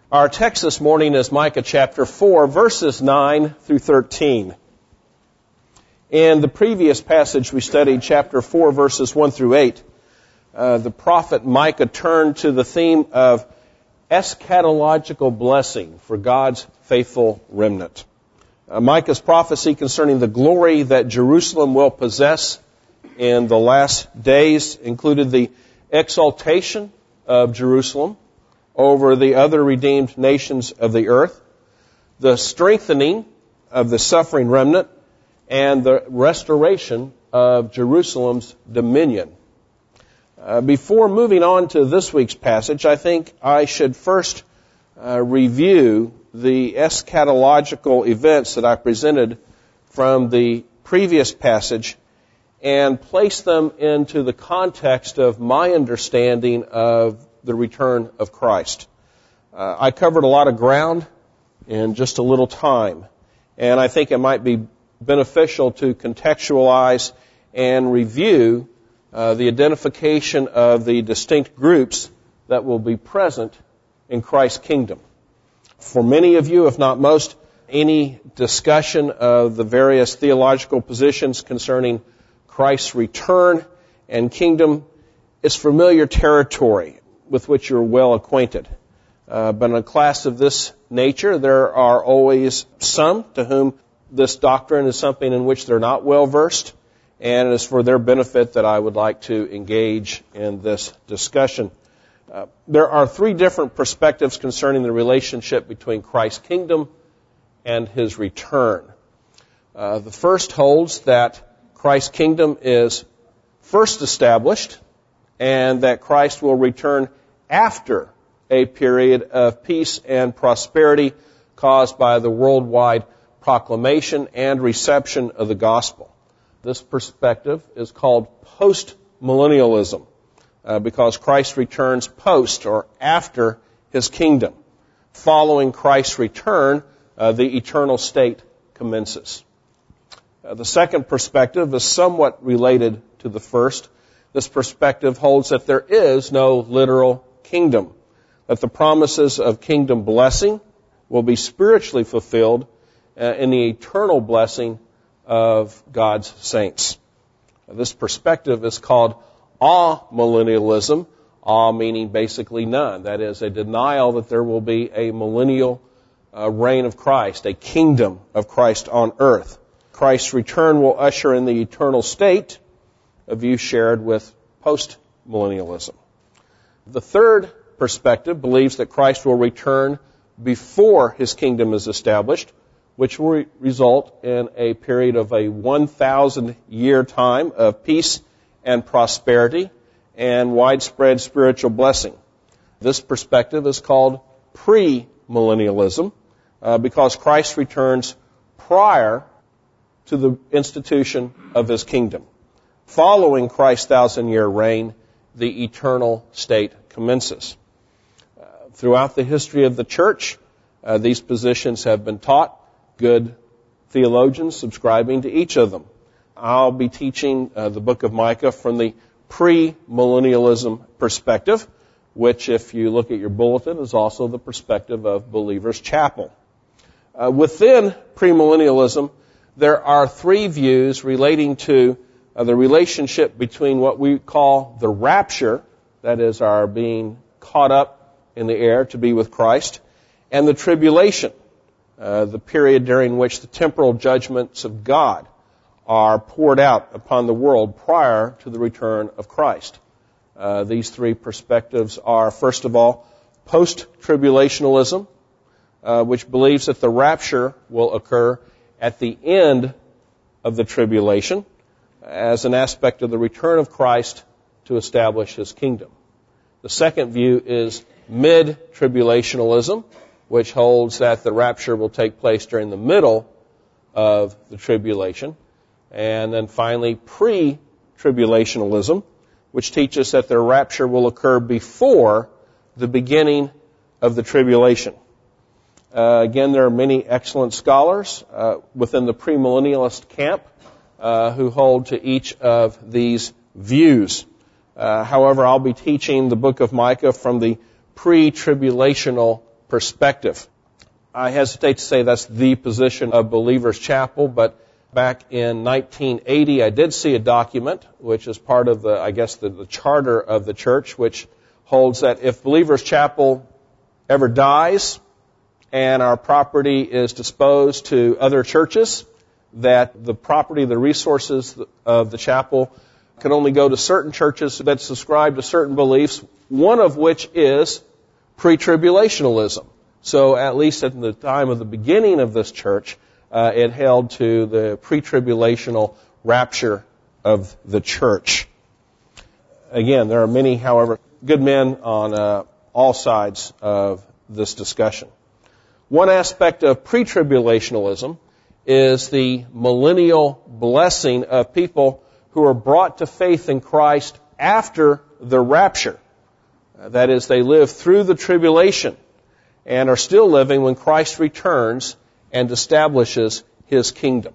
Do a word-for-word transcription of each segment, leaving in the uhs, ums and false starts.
Our text this morning is Micah chapter four, verses nine through thirteen. In the previous passage we studied, chapter four, verses one through eight, uh, the prophet Micah turned to the theme of eschatological blessing for God's faithful remnant. Uh, Micah's prophecy concerning the glory that Jerusalem will possess in the last days included the exaltation of Jerusalem over the other redeemed nations of the earth, the strengthening of the suffering remnant, and the restoration of Jerusalem's dominion. Uh, before moving on to this week's passage, I think I should first uh, review the eschatological events that I presented from the previous passage and place them into the context of my understanding of the return of Christ. Uh, I covered a lot of ground in just a little time, and I think it might be beneficial to contextualize and review uh, the identification of the distinct groups that will be present in Christ's kingdom. For many of you, if not most, any discussion of the various theological positions concerning Christ's return and kingdom is familiar territory with which you're well acquainted. Uh, but in a class of this nature, there are always some to whom this doctrine is something in which they're not well versed, and it is for their benefit that I would like to engage in this discussion. Uh, there are three different perspectives concerning the relationship between Christ's kingdom and His return. Uh, the first holds that Christ's kingdom is first established and that Christ will return after a period of peace and prosperity caused by the worldwide proclamation and reception of the gospel. This perspective is called post-millennialism uh, because Christ returns post or after His kingdom. Following Christ's return, uh, the eternal state commences. Uh, the second perspective is somewhat related to the first. This perspective holds that there is no literal kingdom, that the promises of kingdom blessing will be spiritually fulfilled uh, in the eternal blessing of God's saints. This perspective is called amillennialism, a meaning basically none. That is, a denial that there will be a millennial uh, reign of Christ, a kingdom of Christ on earth. Christ's return will usher in the eternal state, a view shared with post-millennialism. The third perspective believes that Christ will return before His kingdom is established, which will re- result in a period of a one thousand year time of peace and prosperity and widespread spiritual blessing. This perspective is called pre-millennialism uh, because Christ returns prior to the institution of His kingdom. Following Christ's thousand-year reign, the eternal state commences. Uh, throughout the history of the church, uh, these positions have been taught, good theologians subscribing to each of them. I'll be teaching uh, the book of Micah from the pre-millennialism perspective, which, if you look at your bulletin, is also the perspective of Believer's Chapel. Uh, within premillennialism, there are three views relating to Uh, the relationship between what we call the rapture, that is our being caught up in the air to be with Christ, and the tribulation, uh, the period during which the temporal judgments of God are poured out upon the world prior to the return of Christ. Uh, these three perspectives are, first of all, post-tribulationalism, uh, which believes that the rapture will occur at the end of the tribulation, as an aspect of the return of Christ to establish His kingdom. The second view is mid-tribulationalism, which holds that the rapture will take place during the middle of the tribulation. And then finally, pre-tribulationalism, which teaches that the rapture will occur before the beginning of the tribulation. Uh, again, there are many excellent scholars uh, within the premillennialist camp Uh, who hold to each of these views. Uh, however, I'll be teaching the book of Micah from the pre-tribulational perspective. I hesitate to say that's the position of Believers Chapel, but back in nineteen eighty, I did see a document, which is part of the, I guess, the, the charter of the church, which holds that if Believers Chapel ever dies and our property is disposed to other churches, that the property, the resources of the chapel can only go to certain churches that subscribe to certain beliefs, one of which is pre-tribulationalism. So at least at the time of the beginning of this church, uh, it held to the pre-tribulational rapture of the church. Again, there are many, however, good men on uh, all sides of this discussion. One aspect of pre-tribulationalism is the millennial blessing of people who are brought to faith in Christ after the rapture. Uh, that is, they live through the tribulation and are still living when Christ returns and establishes His kingdom.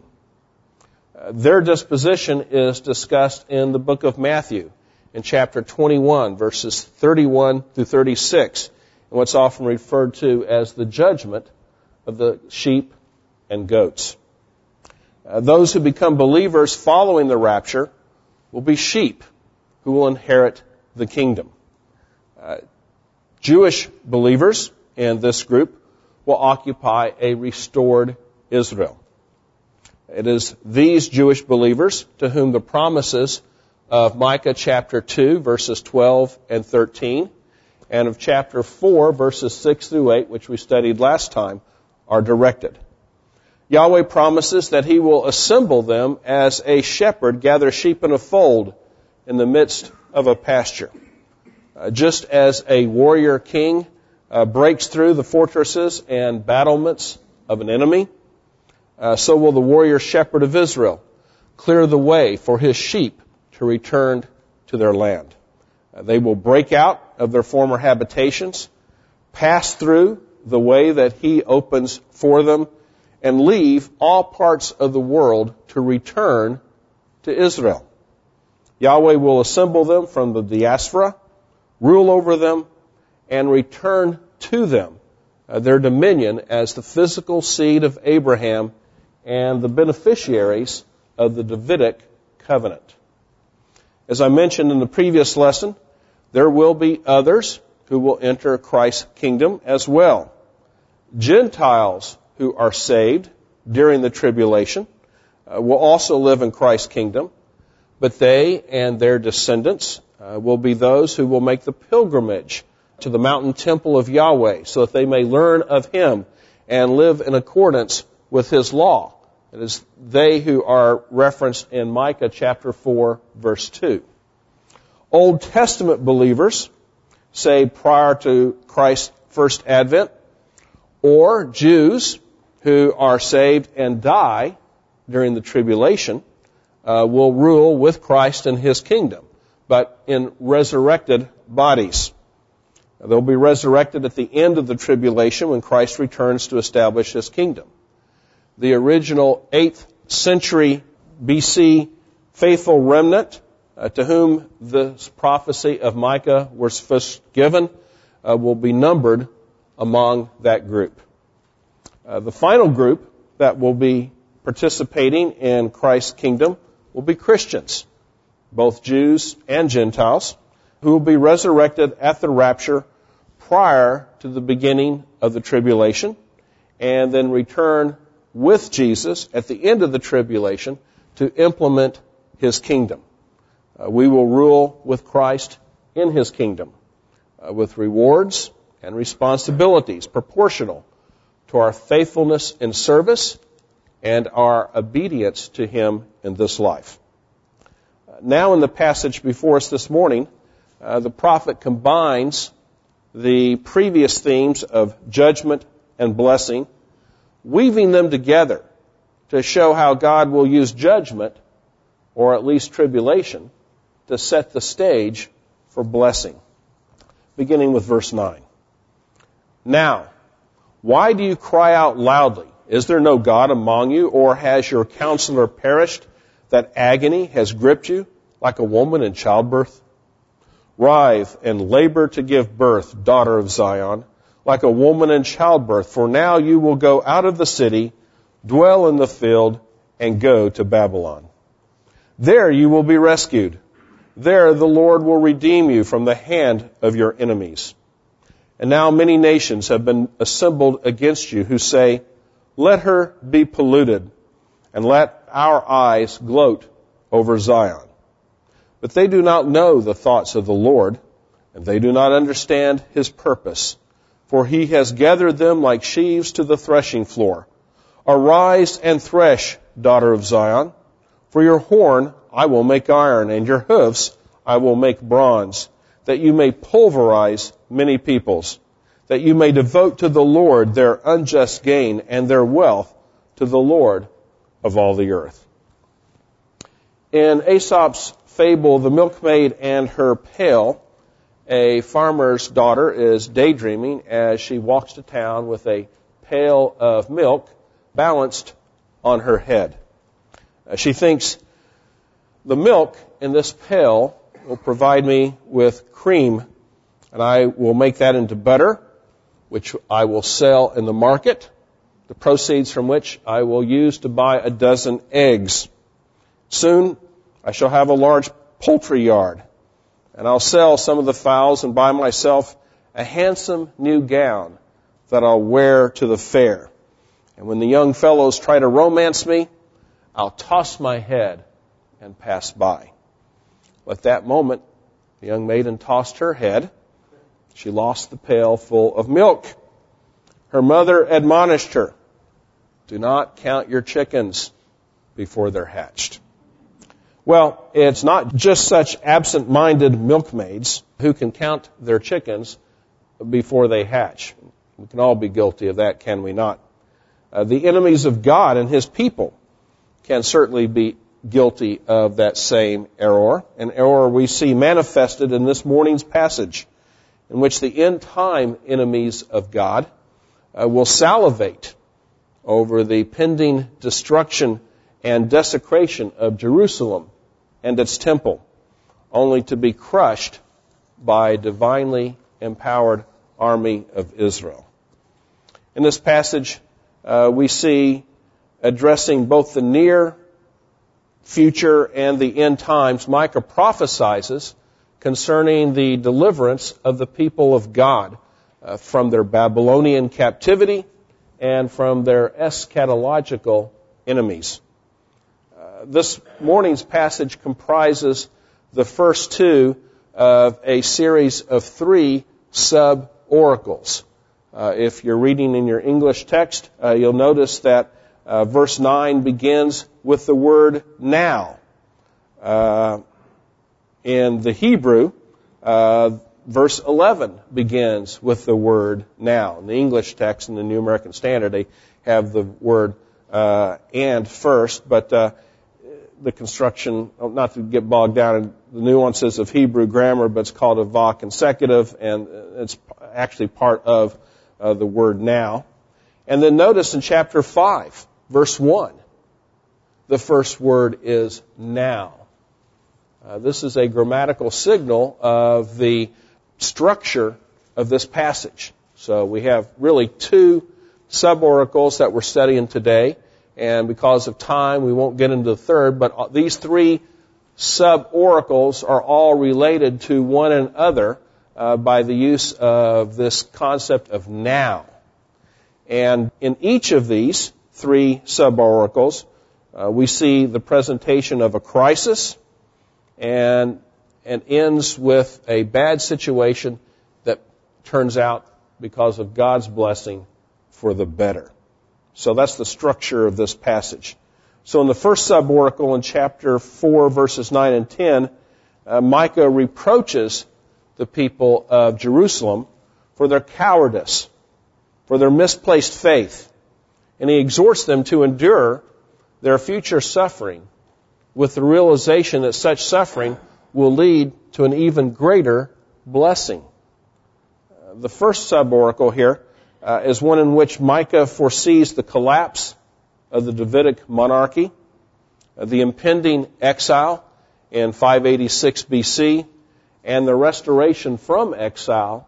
Uh, their disposition is discussed in the book of Matthew in chapter twenty-one, verses thirty-one through thirty-six, and what's often referred to as the judgment of the sheep and goats. Uh, those who become believers following the rapture will be sheep who will inherit the kingdom. Uh, Jewish believers in this group will occupy a restored Israel. It is these Jewish believers to whom the promises of Micah chapter two, verses twelve and thirteen, and of chapter four, verses six through eight, which we studied last time, are directed. Yahweh promises that He will assemble them as a shepherd gathers sheep in a fold in the midst of a pasture. Uh, just as a warrior king uh, breaks through the fortresses and battlements of an enemy, uh, so will the warrior shepherd of Israel clear the way for his sheep to return to their land. Uh, they will break out of their former habitations, pass through the way that He opens for them, and leave all parts of the world to return to Israel. Yahweh will assemble them from the diaspora, rule over them, and return to them uh, their dominion as the physical seed of Abraham and the beneficiaries of the Davidic covenant. As I mentioned in the previous lesson, there will be others who will enter Christ's kingdom as well. Gentiles who are saved during the tribulation uh, will also live in Christ's kingdom, but they and their descendants uh, will be those who will make the pilgrimage to the mountain temple of Yahweh so that they may learn of Him and live in accordance with His law. It is they who are referenced in Micah chapter four, verse two. Old Testament believers, saved prior to Christ's first advent, or Jews who are saved and die during the tribulation, uh, will rule with Christ in His kingdom, but in resurrected bodies. They'll be resurrected at the end of the tribulation when Christ returns to establish His kingdom. The original eighth century B C faithful remnant uh, to whom this prophecy of Micah was first given uh, will be numbered among that group. Uh, the final group that will be participating in Christ's kingdom will be Christians, both Jews and Gentiles, who will be resurrected at the rapture prior to the beginning of the tribulation, and then return with Jesus at the end of the tribulation to implement His kingdom. Uh, we will rule with Christ in His kingdom, uh, with rewards and responsibilities proportional to our faithfulness in service and our obedience to Him in this life. Uh, now in the passage before us this morning, uh, the prophet combines the previous themes of judgment and blessing, weaving them together to show how God will use judgment, or at least tribulation, to set the stage for blessing. Beginning with verse nine. Now, why do you cry out loudly? Is there no God among you, or has your counselor perished, that agony has gripped you like a woman in childbirth? Writhe and labor to give birth, daughter of Zion. like a woman in childbirth. For now you will go out of the city, dwell in the field, and go to Babylon. There you will be rescued. There the Lord will redeem you from the hand of your enemies. And now many nations have been assembled against you who say, let her be polluted, and let our eyes gloat over Zion. But they do not know the thoughts of the Lord, and they do not understand his purpose. For he has gathered them like sheaves to the threshing floor. Arise and thresh, daughter of Zion. For your horn I will make iron, and your hoofs I will make bronze, that you may pulverize many peoples, that you may devote to the Lord their unjust gain and their wealth to the Lord of all the earth. In Aesop's fable, The Milkmaid and Her Pail, a farmer's daughter is daydreaming as she walks to town with a pail of milk balanced on her head. She thinks, the milk in this pail will provide me with cream, and I will make that into butter, which I will sell in the market, the proceeds from which I will use to buy a dozen eggs. Soon I shall have a large poultry yard, and I'll sell some of the fowls and buy myself a handsome new gown that I'll wear to the fair. And when the young fellows try to romance me, I'll toss my head and pass by. Well, at that moment, the young maiden tossed her head. She lost the pail full of milk. Her mother admonished her, do not count your chickens before they're hatched. Well, it's not just such absent-minded milkmaids who can count their chickens before they hatch. We can all be guilty of that, can we not? Uh, the enemies of God and his people can certainly be guilty of that same error, an error we see manifested in this morning's passage, in which the end-time enemies of God uh, will salivate over the pending destruction and desecration of Jerusalem and its temple, only to be crushed by a divinely empowered army of Israel. In this passage, uh, we see addressing both the near future and the end times, Micah prophesies concerning the deliverance of the people of God uh, from their Babylonian captivity and from their eschatological enemies. Uh, this morning's passage comprises the first two of a series of three sub-oracles. Uh, if you're reading in your English text, uh, you'll notice that uh, verse nine begins with the word now. Uh, in the Hebrew, uh, verse eleven begins with the word now. In the English text, in the New American Standard, they have the word uh, and first, but uh, the construction, not to get bogged down in the nuances of Hebrew grammar, but it's called a va consecutive, and it's actually part of uh, the word now. And then notice in chapter five, verse one, the first word is now. Uh, this is a grammatical signal of the structure of this passage. So we have really two sub-oracles that we're studying today, and because of time, we won't get into the third, but these three sub-oracles are all related to one another uh, by the use of this concept of now. And in each of these three sub-oracles, uh, we see the presentation of a crisis and, and ends with a bad situation that turns out, because of God's blessing, for the better. So that's the structure of this passage. So in the first sub-oracle in chapter four, verses nine and ten, uh, Micah reproaches the people of Jerusalem for their cowardice, for their misplaced faith, and he exhorts them to endure their future suffering with the realization that such suffering will lead to an even greater blessing. Uh, the first sub-oracle here Uh, is one in which Micah foresees the collapse of the Davidic monarchy, uh, the impending exile in five eighty-six B C, and the restoration from exile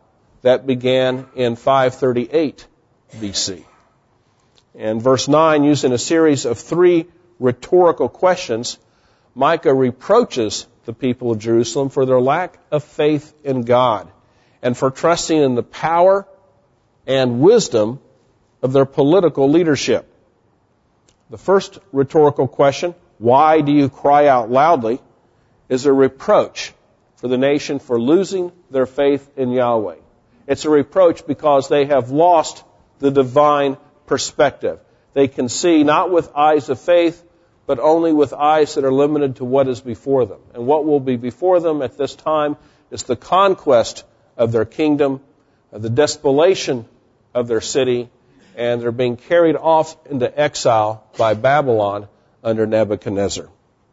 that began in five thirty-eight B C. In verse nine, using a series of three rhetorical questions, Micah reproaches the people of Jerusalem for their lack of faith in God and for trusting in the power and wisdom of their political leadership. The first rhetorical question, why do you cry out loudly, is a reproach for the nation for losing their faith in Yahweh. It's a reproach because they have lost the divine perspective. They can see not with eyes of faith, but only with eyes that are limited to what is before them. And what will be before them at this time is the conquest of their kingdom, the despoliation of their city, and they're being carried off into exile by Babylon under Nebuchadnezzar.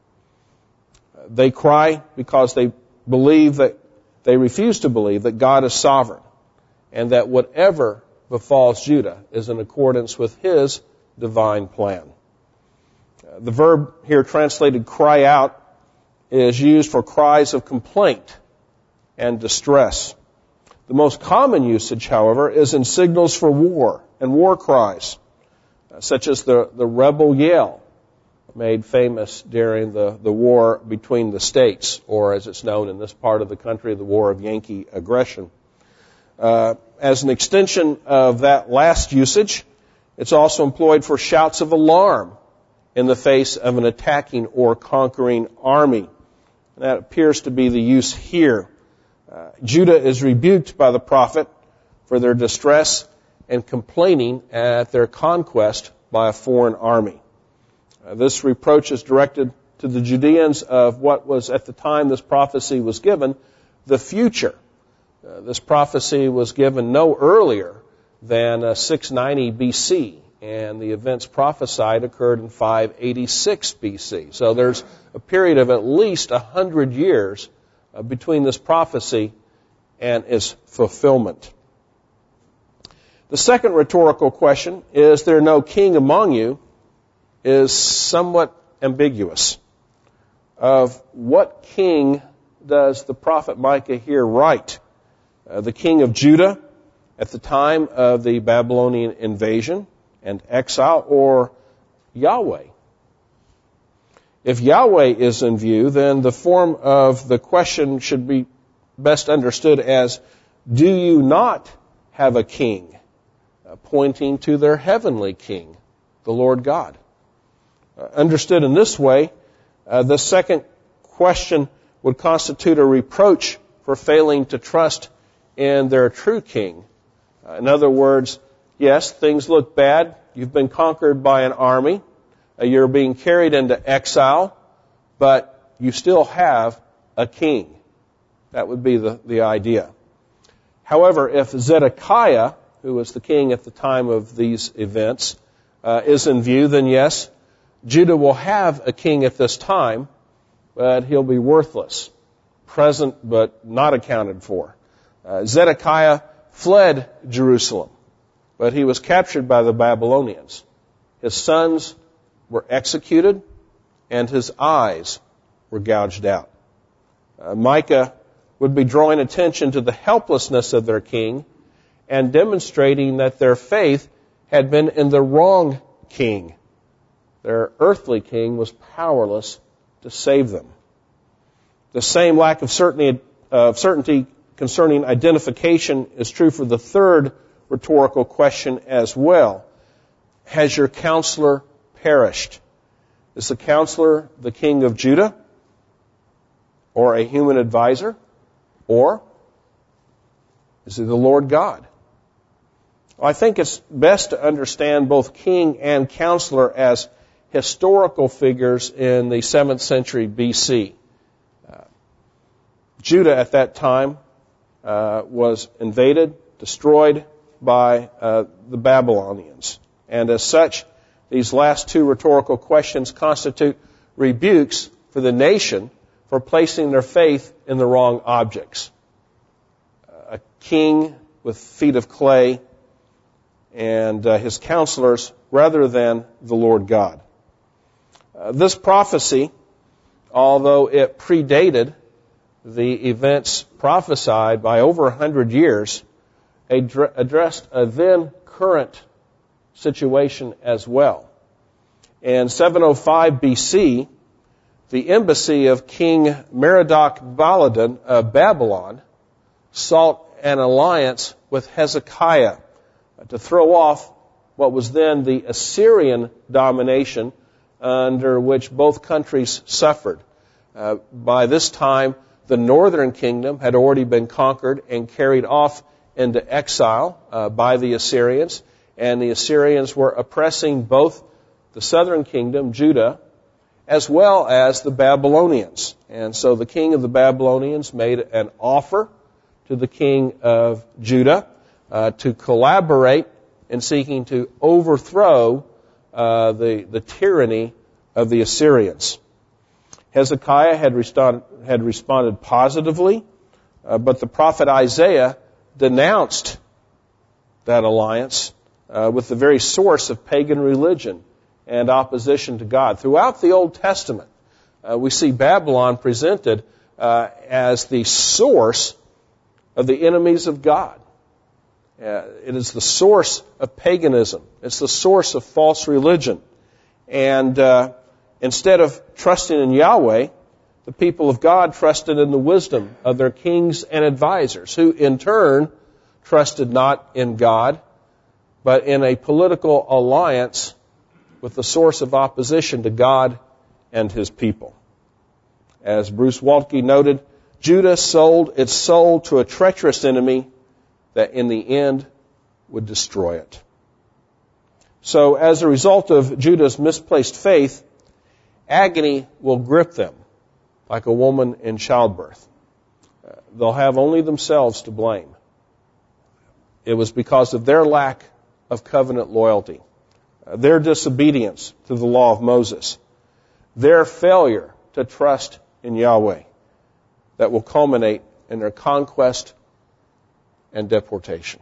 They cry because they believe that, they refuse to believe that God is sovereign and that whatever befalls Judah is in accordance with His divine plan. The verb here translated cry out is used for cries of complaint and distress. The most common usage, however, is in signals for war and war cries, such as the, the rebel yell made famous during the, the war between the states, or as it's known in this part of the country, the War of Yankee Aggression. Uh, as an extension of that last usage, it's also employed for shouts of alarm in the face of an attacking or conquering army. And that appears to be the use here. Uh, Judah is rebuked by the prophet for their distress and complaining at their conquest by a foreign army. Uh, this reproach is directed to the Judeans of what was at the time this prophecy was given, the future. Uh, this prophecy was given no earlier than uh, six ninety B C, and the events prophesied occurred in five eighty-six B C. So there's a period of at least one hundred years uh, between this prophecy and its fulfillment. The second rhetorical question, is there no king among you, is somewhat ambiguous. Of what king does the prophet Micah here write? Uh, the king of Judah at the time of the Babylonian invasion and exile, or Yahweh? If Yahweh is in view, then the form of the question should be best understood as, do you not have a king? Uh, pointing to their heavenly king, the Lord God. Uh, understood in this way, uh, the second question would constitute a reproach for failing to trust in their true king. Uh, in other words, yes, things look bad. You've been conquered by an army. Uh, you're being carried into exile, but you still have a king. That would be the, the idea. However, if Zedekiah, who was the king at the time of these events, uh, is in view, then yes, Judah will have a king at this time, but he'll be worthless, present but not accounted for. Uh, Zedekiah fled Jerusalem, but he was captured by the Babylonians. His sons were executed, and his eyes were gouged out. Uh, Micah would be drawing attention to the helplessness of their king and demonstrating that their faith had been in the wrong king. Their earthly king was powerless to save them. The same lack of certainty, of certainty concerning identification is true for the third rhetorical question as well. Has your counselor perished? Is the counselor the king of Judah, or a human advisor, or is he the Lord God? Well, I think it's best to understand both king and counselor as historical figures in the seventh century B C. Uh, Judah at that time uh, was invaded, destroyed by uh, the Babylonians. And as such, these last two rhetorical questions constitute rebukes for the nation for placing their faith in the wrong objects. A king with feet of clay and uh, his counselors rather than the Lord God. Uh, this prophecy, although it predated the events prophesied by over a hundred years, addressed a then current situation as well. In seven oh five B C, the embassy of King Merodach-Baladan of Babylon sought an alliance with Hezekiah to throw off what was then the Assyrian domination under which both countries suffered. Uh, by this time, the northern kingdom had already been conquered and carried off into exile uh, by the Assyrians, and the Assyrians were oppressing both the southern kingdom, Judah, as well as the Babylonians. And so the king of the Babylonians made an offer to the king of Judah uh, to collaborate in seeking to overthrow uh, the, the tyranny of the Assyrians. Hezekiah had, respond, had responded positively, uh, but the prophet Isaiah denounced that alliance uh, with the very source of pagan religion and opposition to God. Throughout the Old Testament, uh, we see Babylon presented uh, as the source of the enemies of God. Uh, it is the source of paganism. It's the source of false religion. And uh, instead of trusting in Yahweh, the people of God trusted in the wisdom of their kings and advisors, who in turn trusted not in God, but in a political alliance with the source of opposition to God and His people. As Bruce Waltke noted, Judah sold its soul to a treacherous enemy that in the end would destroy it. So as a result of Judah's misplaced faith, agony will grip them like a woman in childbirth. Uh, they'll have only themselves to blame. It was because of their lack of covenant loyalty, uh, their disobedience to the law of Moses, their failure to trust in Yahweh, that will culminate in their conquest and deportation.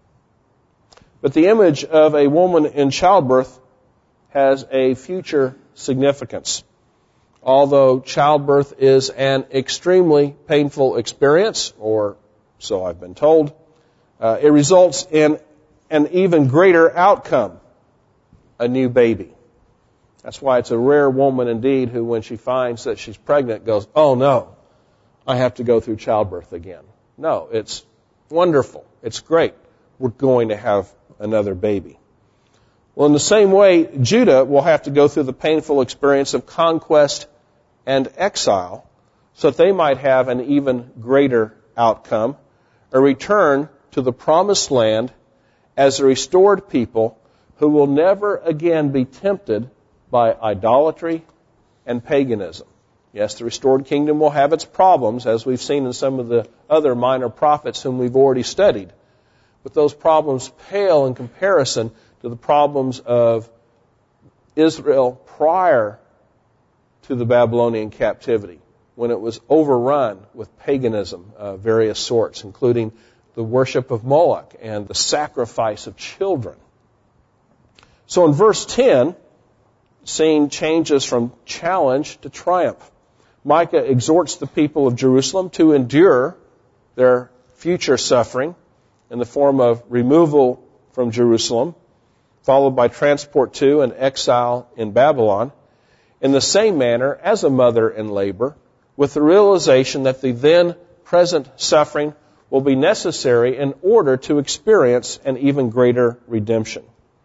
But the image of a woman in childbirth has a future significance. Although childbirth is an extremely painful experience, or so I've been told, uh, it results in an even greater outcome, a new baby. That's why it's a rare woman indeed who, when she finds that she's pregnant, goes, "Oh no, I have to go through childbirth again." No, it's wonderful. It's great. We're going to have another baby. Well, in the same way, Judah will have to go through the painful experience of conquest and exile so that they might have an even greater outcome, a return to the promised land as a restored people who will never again be tempted by idolatry and paganism. Yes, the restored kingdom will have its problems, as we've seen in some of the other minor prophets whom we've already studied. But those problems pale in comparison to the problems of Israel prior to the Babylonian captivity, when it was overrun with paganism of various sorts, including the worship of Moloch and the sacrifice of children. So in verse ten, scene changes from challenge to triumph. Micah exhorts the people of Jerusalem to endure their future suffering in the form of removal from Jerusalem, followed by transport to and exile in Babylon, in the same manner as a mother in labor, with the realization that the then present suffering will be necessary in order to experience an even greater redemption.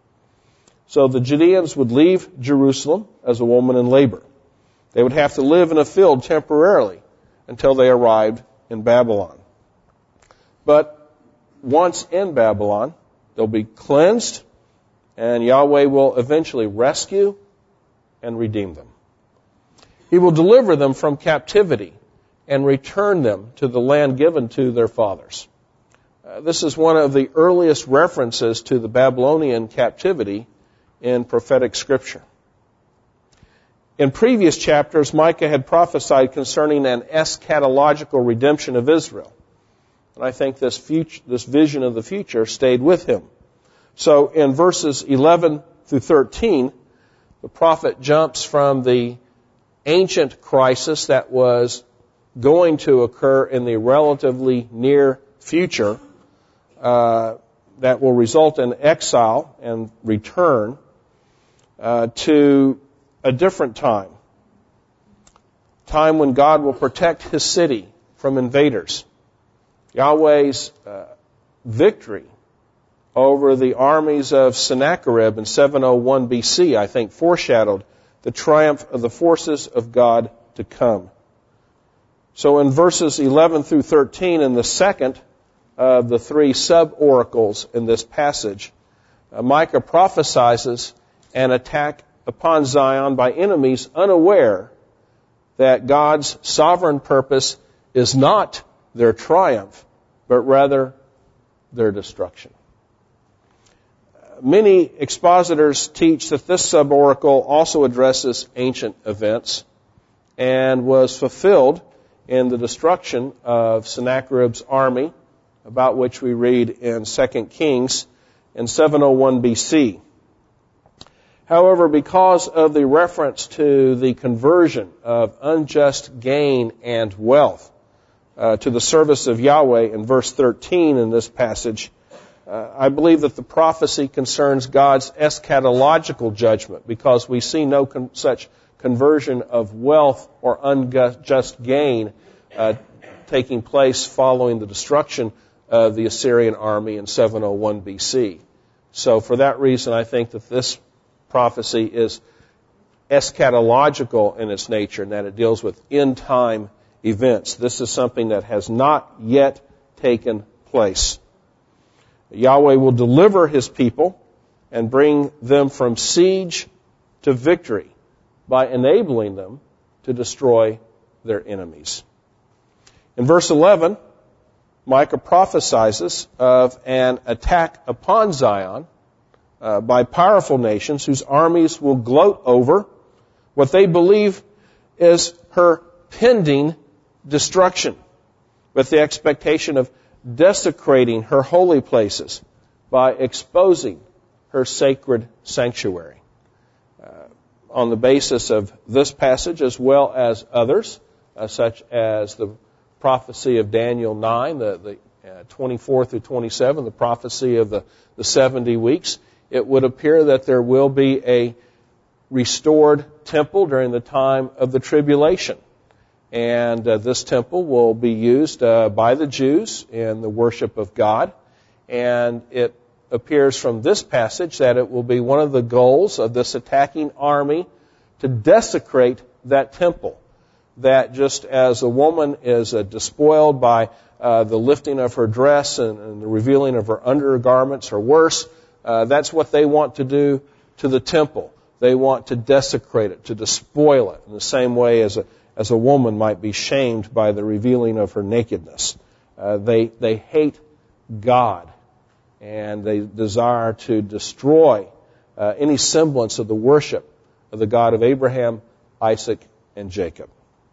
So the Judeans would leave Jerusalem as a woman in labor. They would have to live in a field temporarily until they arrived in Babylon. But once in Babylon, they'll be cleansed, and Yahweh will eventually rescue and redeem them. He will deliver them from captivity and return them to the land given to their fathers. Uh, this is one of the earliest references to the Babylonian captivity in prophetic scripture. In previous chapters, Micah had prophesied concerning an eschatological redemption of Israel. And I think this future, this vision of the future stayed with him. So in verses eleven through thirteen, the prophet jumps from the ancient crisis that was going to occur in the relatively near future uh, that will result in exile and return uh, to a different time. Time when God will protect His city from invaders. Yahweh's uh, victory over the armies of Sennacherib in seven oh one B C, I think, foreshadowed the triumph of the forces of God to come. So in verses eleven through thirteen, in the second of the three sub-oracles in this passage, uh, Micah prophesies an attack upon Zion by enemies unaware that God's sovereign purpose is not their triumph, but rather their destruction. Many expositors teach that this sub-oracle also addresses ancient events and was fulfilled in the destruction of Sennacherib's army, about which we read in Second Kings in seven oh one B C. However, because of the reference to the conversion of unjust gain and wealth uh, to the service of Yahweh in verse thirteen in this passage, uh, I believe that the prophecy concerns God's eschatological judgment, because we see no con- such conversion of wealth or unjust gain uh, taking place following the destruction of the Assyrian army in seven oh one B C. So for that reason, I think that this prophecy is eschatological in its nature, and that it deals with end-time events. This is something that has not yet taken place. Yahweh will deliver His people and bring them from siege to victory by enabling them to destroy their enemies. In verse eleven, Micah prophesies of an attack upon Zion Uh, by powerful nations whose armies will gloat over what they believe is her pending destruction, with the expectation of desecrating her holy places by exposing her sacred sanctuary. Uh, on the basis of this passage, as well as others, uh, such as the prophecy of Daniel nine, the, the uh, twenty-four through twenty-seven, the prophecy of the, the seventy weeks, it would appear that there will be a restored temple during the time of the tribulation. And uh, this temple will be used uh, by the Jews in the worship of God. And it appears from this passage that it will be one of the goals of this attacking army to desecrate that temple. That just as a woman is uh, despoiled by uh, the lifting of her dress and, and the revealing of her undergarments or worse, Uh, that's what they want to do to the temple. They want to desecrate it, to despoil it, in the same way as a, as a woman might be shamed by the revealing of her nakedness. Uh, they, they hate God, and they desire to destroy uh, any semblance of the worship of the God of Abraham, Isaac, and Jacob.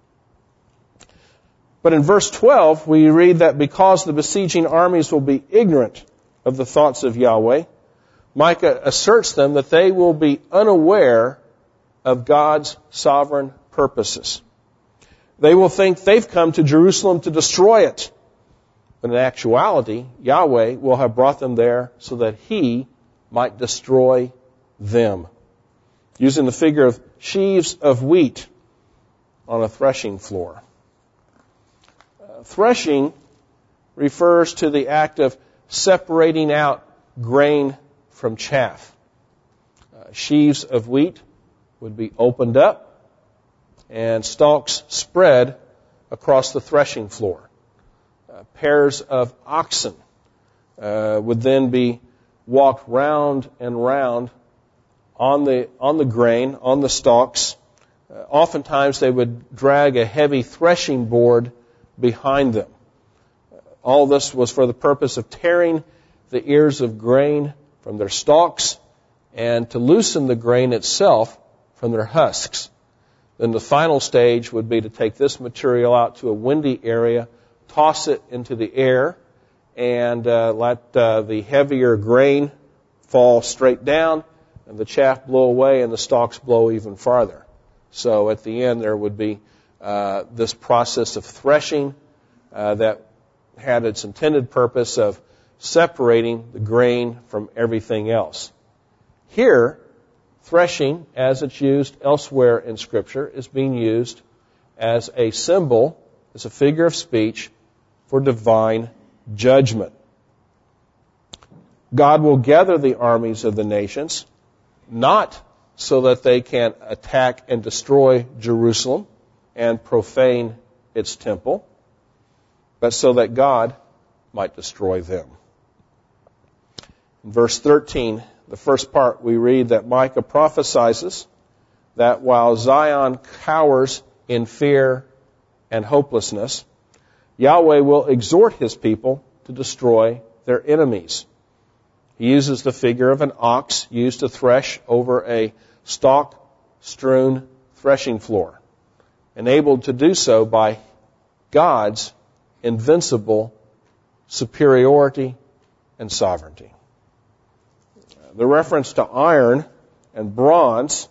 But in verse twelve, we read that because the besieging armies will be ignorant of the thoughts of Yahweh, Micah asserts them that they will be unaware of God's sovereign purposes. They will think they've come to Jerusalem to destroy it. But in actuality, Yahweh will have brought them there so that He might destroy them, using the figure of sheaves of wheat on a threshing floor. Uh, threshing refers to the act of separating out grain from chaff. Uh, sheaves of wheat would be opened up and stalks spread across the threshing floor. Uh, pairs of oxen uh, would then be walked round and round on the on the grain, on the stalks. Uh, oftentimes they would drag a heavy threshing board behind them. Uh, all this was for the purpose of tearing the ears of grain from their stalks, and to loosen the grain itself from their husks. Then the final stage would be to take this material out to a windy area, toss it into the air, and uh, let uh, the heavier grain fall straight down, and the chaff blow away, and the stalks blow even farther. So at the end there would be uh, this process of threshing uh, that had its intended purpose of separating the grain from everything else. Here, threshing, as it's used elsewhere in Scripture, is being used as a symbol, as a figure of speech for divine judgment. God will gather the armies of the nations, not so that they can attack and destroy Jerusalem and profane its temple, but so that God might destroy them. In verse thirteen, the first part, we read that Micah prophesies that while Zion cowers in fear and hopelessness, Yahweh will exhort His people to destroy their enemies. He uses the figure of an ox used to thresh over a stalk-strewn threshing floor, enabled to do so by God's invincible superiority and sovereignty. The reference to iron and bronze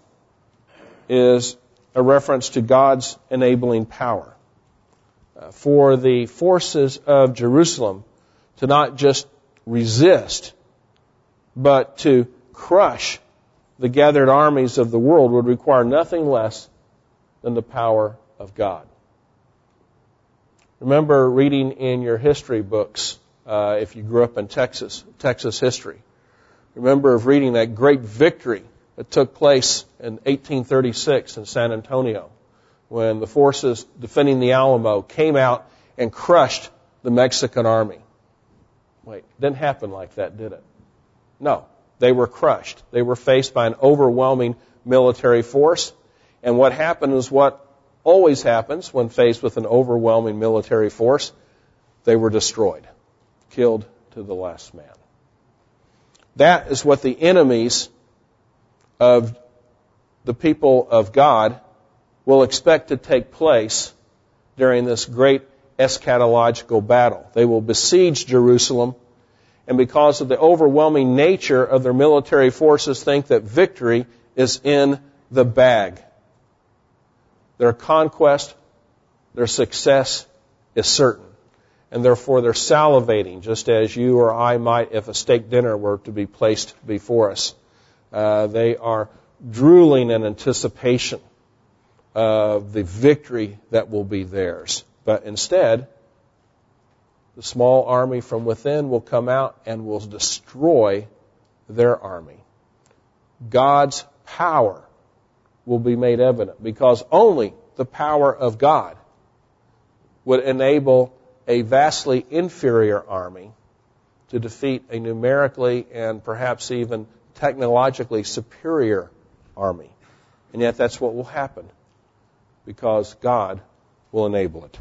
is a reference to God's enabling power. Uh, for the forces of Jerusalem to not just resist, but to crush the gathered armies of the world would require nothing less than the power of God. Remember reading in your history books, uh, if you grew up in Texas, Texas history. Remember of reading that great victory that took place in eighteen thirty-six in San Antonio, when the forces defending the Alamo came out and crushed the Mexican army. Wait, it didn't happen like that, did it? No, they were crushed. They were faced by an overwhelming military force. And what happened is what always happens when faced with an overwhelming military force. They were destroyed, killed to the last man. That is what the enemies of the people of God will expect to take place during this great eschatological battle. They will besiege Jerusalem, and because of the overwhelming nature of their military forces, think that victory is in the bag. Their conquest, their success is certain, and therefore they're salivating, just as you or I might if a steak dinner were to be placed before us. Uh, they are drooling in anticipation of the victory that will be theirs. But instead, the small army from within will come out and will destroy their army. God's power will be made evident, because only the power of God would enable a vastly inferior army to defeat a numerically and perhaps even technologically superior army. And yet that's what will happen, because God will enable it.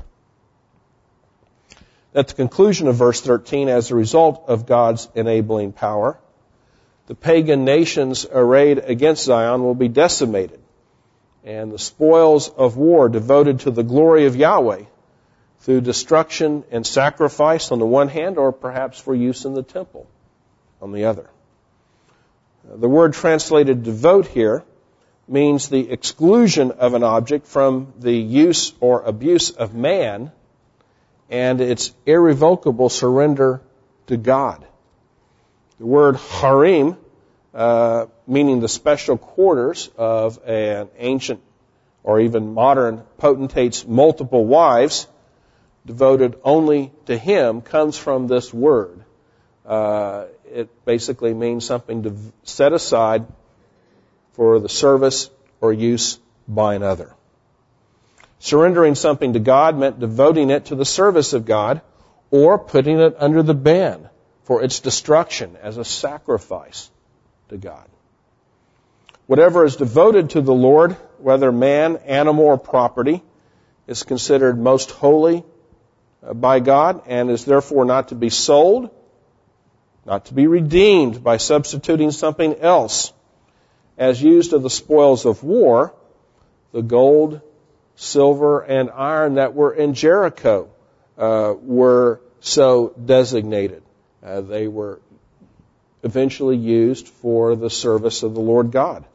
At the conclusion of verse thirteen, as a result of God's enabling power, the pagan nations arrayed against Zion will be decimated, and the spoils of war devoted to the glory of Yahweh through destruction and sacrifice on the one hand, or perhaps for use in the temple on the other. The word translated devote here means the exclusion of an object from the use or abuse of man and its irrevocable surrender to God. The word harem, uh, meaning the special quarters of an ancient or even modern potentate's multiple wives, devoted only to him, comes from this word. Uh, it basically means something to set aside for the service or use by another. Surrendering something to God meant devoting it to the service of God, or putting it under the ban for its destruction as a sacrifice to God. Whatever is devoted to the Lord, whether man, animal, or property, is considered most holy by God and is therefore not to be sold, not to be redeemed by substituting something else. As used of the spoils of war, the gold, silver, and iron that were in Jericho uh, were so designated. Uh, they were eventually used for the service of the Lord God.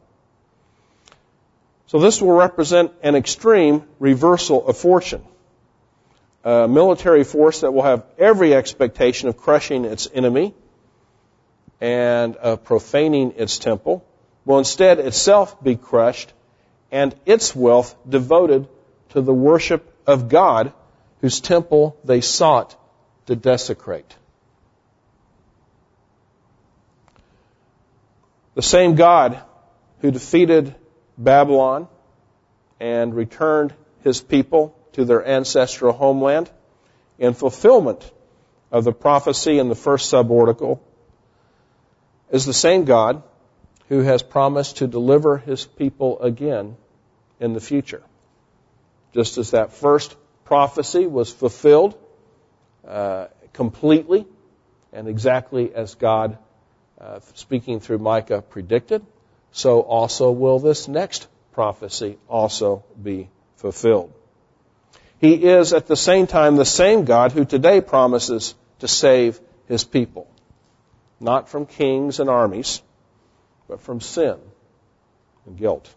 So this will represent an extreme reversal of fortune. a military force that will have every expectation of crushing its enemy and of profaning its temple, will instead itself be crushed and its wealth devoted to the worship of God, whose temple they sought to desecrate. The same God who defeated Babylon and returned his people to their ancestral homeland in fulfillment of the prophecy in the first subarticle is the same God who has promised to deliver his people again in the future. Just as that first prophecy was fulfilled uh, completely and exactly as God, uh, speaking through Micah, predicted, so also will this next prophecy also be fulfilled. He is at the same time the same God who today promises to save his people, not from kings and armies, but from sin and guilt.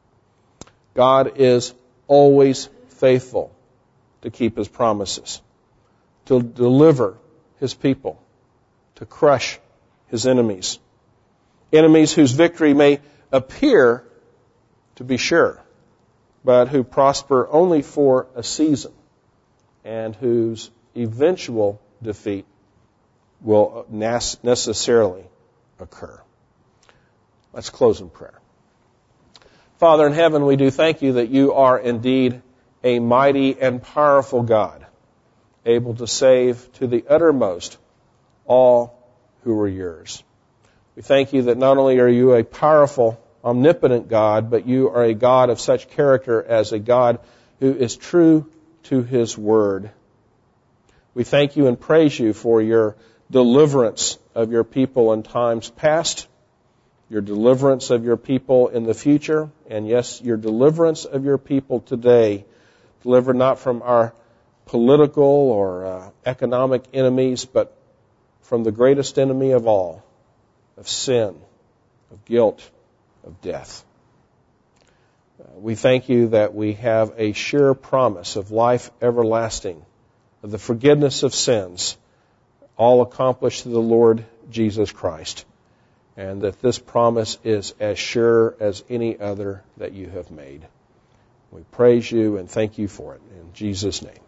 God is always faithful to keep his promises, to deliver his people, to crush his enemies, enemies whose victory may appear to be sure, but who prosper only for a season and whose eventual defeat will necessarily occur. Let's close in prayer. Father in heaven, we do thank you that you are indeed a mighty and powerful God, able to save to the uttermost all who are yours. We thank you that not only are you a powerful, omnipotent God, but you are a God of such character as a God who is true to his word. We thank you and praise you for your deliverance of your people in times past, your deliverance of your people in the future, and yes, your deliverance of your people today, delivered not from our political or uh, economic enemies, but from the greatest enemy of all, of sin, of guilt, of death. Uh, we thank you that we have a sure promise of life everlasting, of the forgiveness of sins, all accomplished through the Lord Jesus Christ, and that this promise is as sure as any other that you have made. We praise you and thank you for it. In Jesus' name.